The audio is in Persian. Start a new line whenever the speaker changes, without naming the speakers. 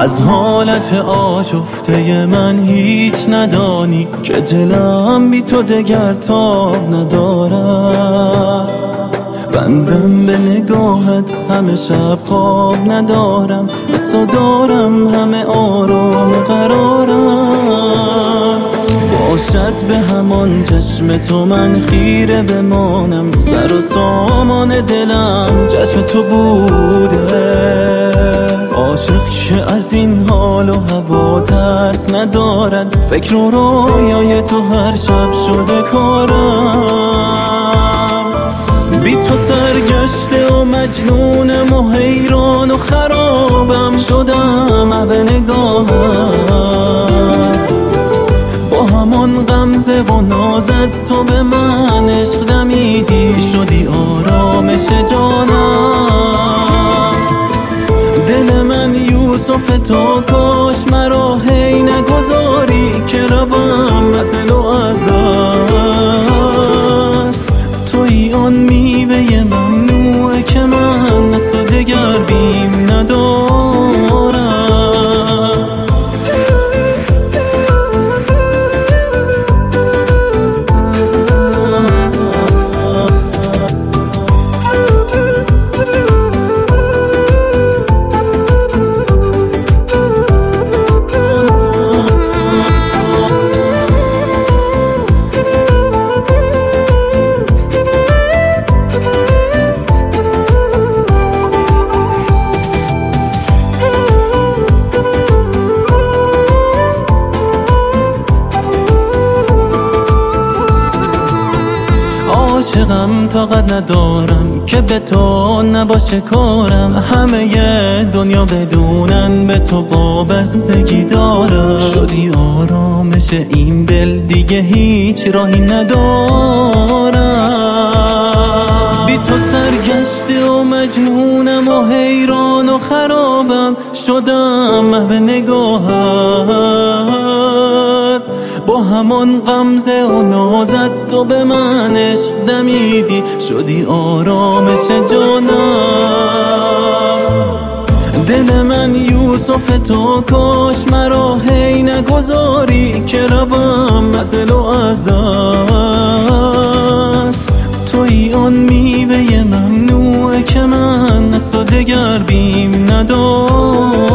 از حالت آشفته من هیچ ندانی که دلم بی تو دگر تاب ندارد. بندم به نگاهت همه شب خواب ندارم، بسا دارم همه آرام قرارم. باشد به همان چشم تو من خیره بمانم، سر و سامان دلم چشم تو بوده. عاشق که از این حال و هوا ترس ندارد، فکر و رویای تو هر شب شده کارم. بی تو سرگشته و مجنونم و حیران و خرابم شدم به نگاهت. با همان غمزه و نازت تو به من عشق دمیدی، شدی آرامش جانم. دل من یوسف تو کاش مرا هی نگذاری که روم از دل و از دست. تویی آن میوه ممنوعه که من مثل دگر بیم ندارم. عاشقم طاقت ندارم که به تو نباشه کارم. همه دنیا بدونن به تو وابستگی دارم. شدی آرامش این دل دیگه هیچ راهی ندارم. بی تو سرگشته و مجنونم و حیران و خرابم شدم به نگاهت. با همان غمزه و نازت تو به من عشق دمیدی، شدی آرامش جانم. دل من یوسف تو کاش مرا هی نگذاری که روم از دل و از دست. تویی آن میوه ممنوعه که من مثل دگر بیم ندارم.